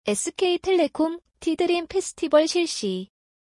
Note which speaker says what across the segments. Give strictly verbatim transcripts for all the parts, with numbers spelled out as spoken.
Speaker 1: 에스케이텔레콤 티드림 페스티벌 실시.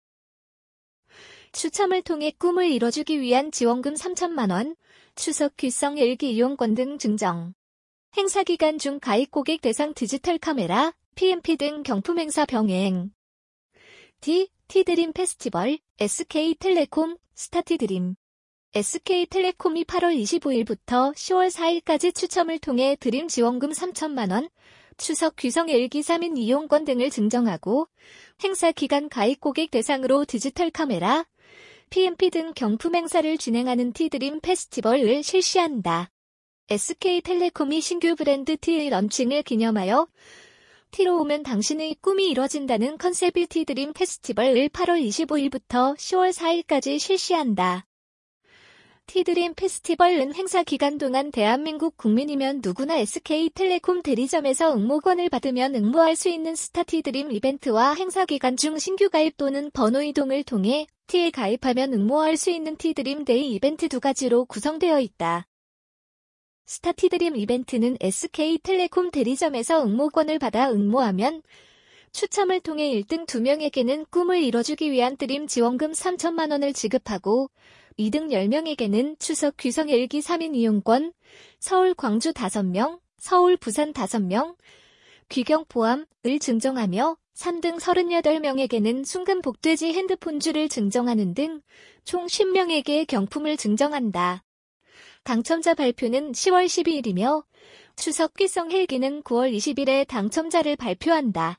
Speaker 1: 추첨을 통해 꿈을 이뤄주기 위한 지원금 삼천만 원, 추석 귀성 일기 이용권 등 증정. 행사 기간 중 가입 고객 대상 디지털 카메라, 피엠피 등 경품 행사 병행. D, 티드림 페스티벌, 에스케이텔레콤, 스타티드림. 에스케이텔레콤이 팔월 이십오일부터 시월 사일까지 추첨을 통해 드림 지원금 삼천만 원, 추석 귀성 일기 삼 인 이용권 등을 증정하고 행사 기간 가입 고객 대상으로 디지털 카메라, 피엠피 등 경품 행사를 진행하는 티드림 페스티벌을 실시한다. 에스케이텔레콤이 신규 브랜드 T의 런칭을 기념하여 T로 오면 당신의 꿈이 이뤄진다는 컨셉의 티드림 페스티벌을 팔월 이십오일부터 시월 사일까지 실시한다. 티드림 페스티벌은 행사 기간 동안 대한민국 국민이면 누구나 에스케이텔레콤 대리점에서 응모권을 받으면 응모할 수 있는 스타티드림 이벤트와 행사 기간 중 신규 가입 또는 번호 이동을 통해 T에 가입하면 응모할 수 있는 티드림 데이 이벤트 두 가지로 구성되어 있다. 스타티드림 이벤트는 에스케이텔레콤 대리점에서 응모권을 받아 응모하면 추첨을 통해 일 등 두 명에게는 꿈을 이뤄주기 위한 드림 지원금 삼천만 원을 지급하고 이 등 열 명에게는 추석 귀성 일기 삼 인 이용권, 서울 광주 다섯 명, 서울 부산 다섯 명, 귀경 포함을 증정하며 삼 등 서른여덟 명에게는 순금 복돼지 핸드폰주를 증정하는 등 총 쉰 명에게 경품을 증정한다. 당첨자 발표는 시월 십이일이며 추석 귀성 헬기는 구월 이십일에 당첨자를 발표한다.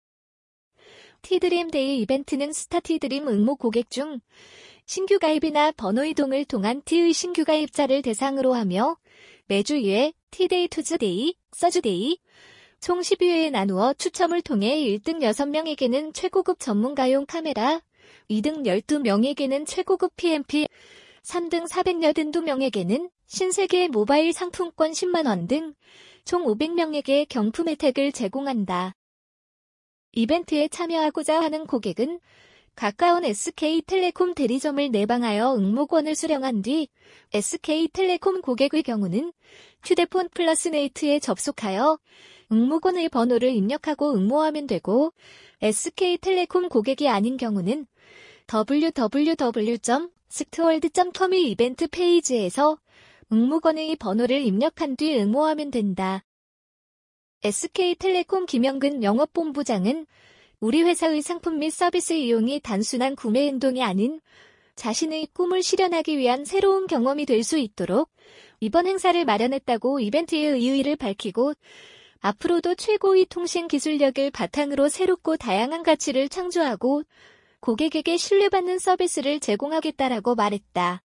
Speaker 1: 티드림 데이 이벤트는 스타티드림 응모 고객 중 신규 가입이나 번호 이동을 통한 T의 신규 가입자를 대상으로 하며 매주 이 회 티데이 투즈데이, 서즈데이 총 십이 회에 나누어 추첨을 통해 일 등 여섯 명에게는 최고급 전문가용 카메라, 이 등 열두 명에게는 최고급 피엠피, 삼 등 사백팔십이 명에게는 신세계 모바일 상품권 십만 원 등 총 오백 명에게 경품 혜택을 제공한다. 이벤트에 참여하고자 하는 고객은 가까운 에스케이텔레콤 대리점을 내방하여 응모권을 수령한 뒤 에스케이텔레콤 고객의 경우는 휴대폰 플러스네이트에 접속하여 응모권의 번호를 입력하고 응모하면 되고 에스케이텔레콤 고객이 아닌 경우는 더블유 더블유 더블유 점 스트월드 점 컴의 이벤트 페이지에서 응모권의 번호를 입력한 뒤 응모하면 된다. 에스케이텔레콤 김영근 영업본부장은 우리 회사의 상품 및 서비스 이용이 단순한 구매 행동이 아닌 자신의 꿈을 실현하기 위한 새로운 경험이 될 수 있도록 이번 행사를 마련했다고 이벤트의 의의를 밝히고 앞으로도 최고의 통신 기술력을 바탕으로 새롭고 다양한 가치를 창조하고 고객에게 신뢰받는 서비스를 제공하겠다라고 말했다.